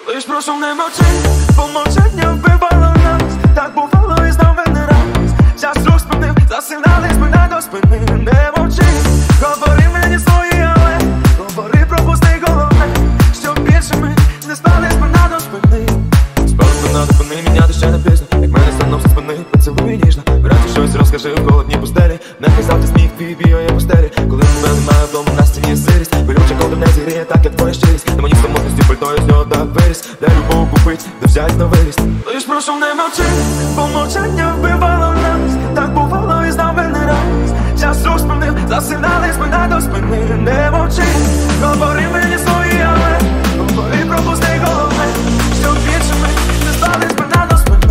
Лиш прошу не мовчи, бо мовчання вбивало нас. Так бувало і знов не раз. Час рух спинив, засинали спина до спини. Не мовчи, говори мені свої, але говори, пропусти головне, щоб більше ми не спали спина до спини. Спали спина до спини, міняти ще не пізно. Як мене становся спини, поцілуй ніжно. Вранці щось розкажи в холодній пустелі. Не казав ти сміх, твій біє постелі. Коли тебе немає вдома, на стіні сирість. Болюча, коли не зігріє, так як твоя щирість. На мені самотності пальтою з нього так виріс. Де любов купить, де взять на виріст. Лиш прошу не мовчи, бо мовчання вбивало нас. Так бувало і знов не раз. Час рух спинив, засинали спина до спини. Не мовчи, говори мені свої, але говори, пропусти головне, щоб більше ми не спали спина до спини.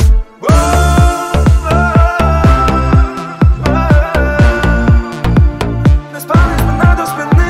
Не спали спина до спини.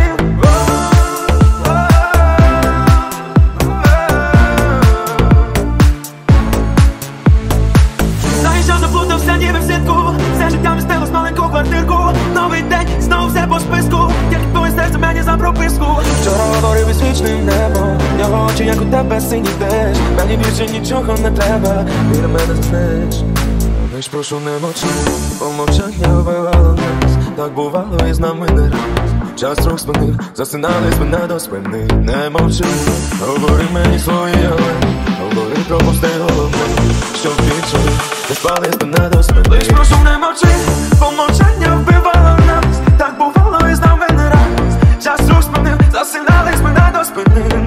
Знаєш, що заплутався ніби в сітку. Все життя містилось маленьку квартирку. Новий день, знову все по списку. Тільки твоє серце мені за прописку. Вчора говорив із вічним небом. Його очі, як у тебе синій теж. Мені більше нічого не треба. Біля мене заснеш. Лиш прошу не мовчи, бо мовчання вбивало нас. Так бувало і з нами не раз. Час рух спинив, засинали спина до спини. Не мовчи, говори мені свої, але говори, пропусти головне, щоб більше не спали спина до спини. Лиш прошу не мовчи, бо мовчання вбивало нас. Так бувало і з нами не раз. Час рух спинив, засинали спина до спини.